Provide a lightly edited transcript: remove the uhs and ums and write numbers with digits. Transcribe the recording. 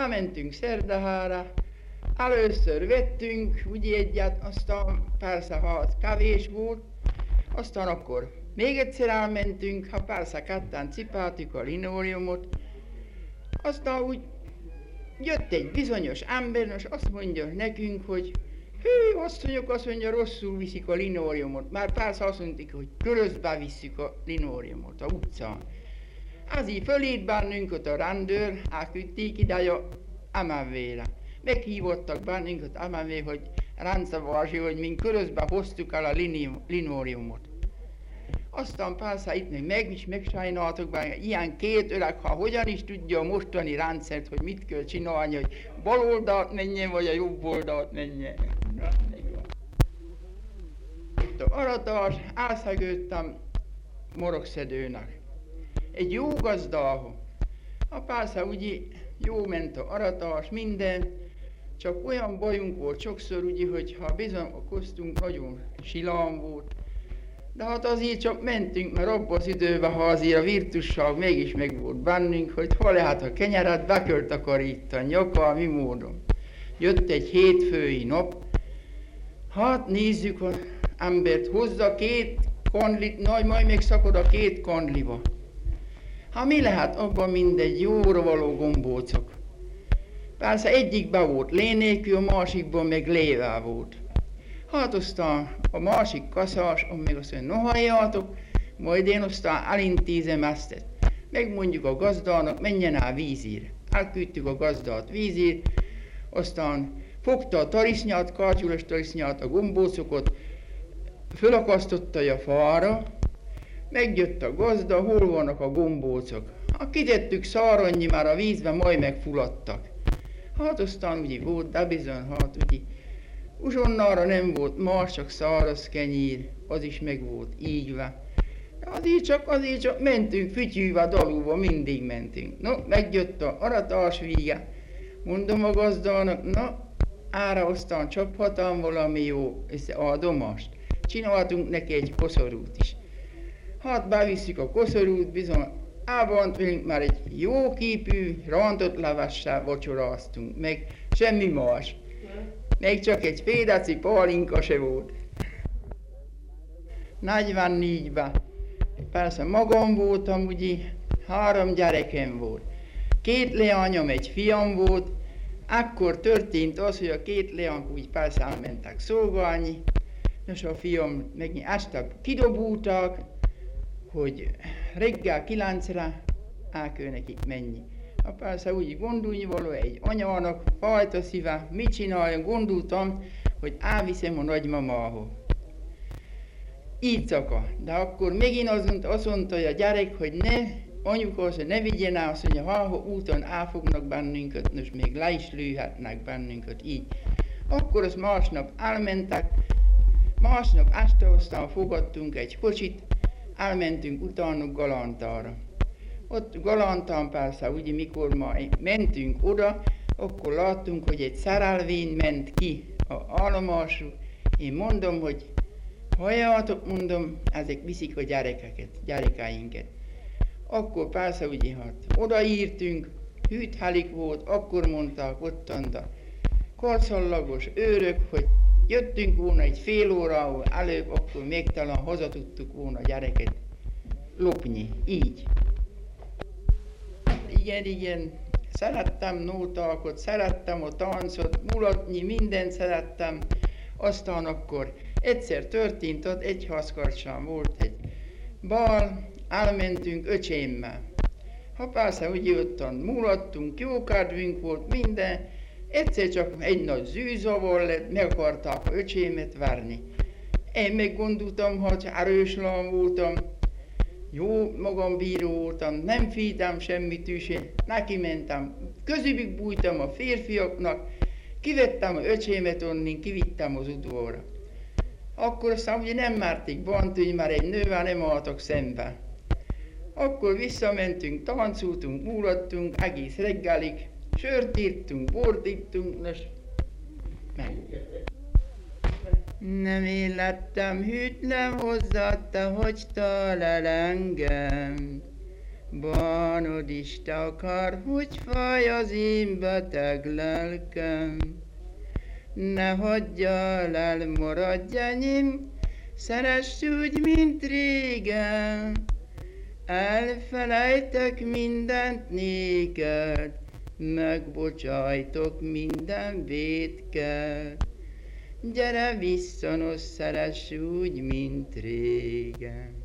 Elmentünk Szerdahára, először vettünk ugye egyet, aztán persze ha az kevés volt, aztán akkor még egyszer elmentünk, ha persze ketten cipáltuk a linóleumot, aztán úgy jött egy bizonyos ember, és azt mondja nekünk, hogy hű, azt mondja, rosszul viszik a linóleumot. Már persze azt mondjuk, hogy körözbe visszük a linóleumot a utcán. Azért fölít bennünket a rendőr, elküldték ide a MMV-re. Meghívottak bennünket a MMV, hogy rendszabási, hogy mi körözbe hoztuk el a linóleumot. Aztán persze itt meg is megsajnáltok benne, ilyen két öreg, ha hogyan is tudja a mostani rendszert, hogy mit kell csinálni, hogy bal oldalt menjen, vagy a jobb oldalt menjen. Itt a aratás, elszegődtem Morogszedőnek. Egy jó gazdához. Persze ugye jó ment a aratás, minden, csak olyan bajunk volt sokszor, ugye, hogy ha bizonykoztunk, nagyon silám volt. De hát azért csak mentünk, mert abban az időben, ha azért a virtusság mégis meg volt bennünk, hogy hol lehet a kenyeret, be kell takarítani, nyaka, mi módon. Jött egy hétfői nap, hát nézzük az embert, hozza 2 kandlit, majd még szakad a 2 kandliba. Hát mi lehet abban mindegy jóra való gombócok? Persze egyikben volt lé nélkül, a másikban meg lével volt. Hát aztán a másik kaszás, még azt mondja, no halljátok, majd én aztán elintézem ezt. Megmondjuk a gazdának, menjen el vízért. Elküldtük a gazdát vízért, aztán fogta a tarisznyát, kártyulos tarisznyát, a gombócokat, fölakasztotta a fára, megjött a gazda, hol vannak a gombócok. Hát kitettük szárannyi, már a vízben majd megfulladtak. Hát aztán ugye volt, de bizony, hát ugye, uzsonnára nem volt más, csak száraz kenyér, az is meg volt ígyve. Azért csak mentünk fütyűve, dalúva, mindig mentünk. No, megjött a aratás vége, mondom a gazdának, na, ára aztán csaphatom valami jó adomást. Csináltunk neki egy koszorút is. Hát bevisszük a koszorút, bizony, elbant velünk már egy jó képű, rántott levessel vacsoráztunk, meg semmi más. Még csak egy fél deci pálinka se volt. 44-ben. Persze magam voltam, ugye, 3 gyerekem volt. 2 leányom, egy fiam volt. Akkor történt az, hogy a 2 leányok úgy persze elmentek szolgálni. Nos, a fiam meg este kidobultak, hogy reggel 9-re el kell nekik menni. Persze úgy gondolni való egy anyának, fajt a szíve, mit csináljon, gondoltam, hogy elviszem a nagymamához. Így szaka. De akkor megint azt mondta a gyerek, hogy ne, anyuka, hogy ne vigyen el, azt mondja, ha úton elfognak bennünket, és még le is lőhetnek bennünket, így. Akkor azt másnap elmentek, másnap este aztán fogadtunk egy kocsit, elmentünk utána Galántára. Ott Galántán persze, ugye mikor ma mentünk oda, akkor láttunk, hogy egy szerelvény ment ki a állomásról. Én mondom, hogy halljátok, mondom, ezek viszik a gyerekeinket. Akkor persze ugye hát odaírtunk, hűthelik volt, akkor mondták ottan a karszallagos őrök, hogy jöttünk volna egy fél órával előbb, akkor még talán haza tudtuk volna a gyereket lopni, így. Igen, szerettem nótákat, szerettem a táncot, mulatni, mindent szerettem. Aztán akkor egyszer történt, ott egyházkarcsán volt egy bal, elmentünk öcsémmel. Ha persze ugye ottan mulattunk, jó kedvünk volt, minden. Egyszer csak egy nagy zűzavar lett, meg akarták a öcsémet verni. Én meg gondoltam, hogy erős lám voltam, jó magambíró voltam, nem féltem semmi tűsén, neki mentem, közülük bújtam a férfiaknak, kivettem a öcsémet onnan, kivittem az udvarra. Akkor aztán ugye nem merték bántani, mert egy nővel nem álltak szembe. Akkor visszamentünk, táncoltunk, mulattunk egész reggelig, sört írtunk, bort írtunk, és meg. Nem én lettem hűtlen hozzá, te hogy talál engem. Bánod is te akar, hogy fáj az én beteg lelkem. Ne hagyjál el, maradj enyém, szeress úgy, mint régen. Elfelejtek mindent néked, megbocsájtok minden vétked. Gyere vissza, no, szeress úgy, mint régen.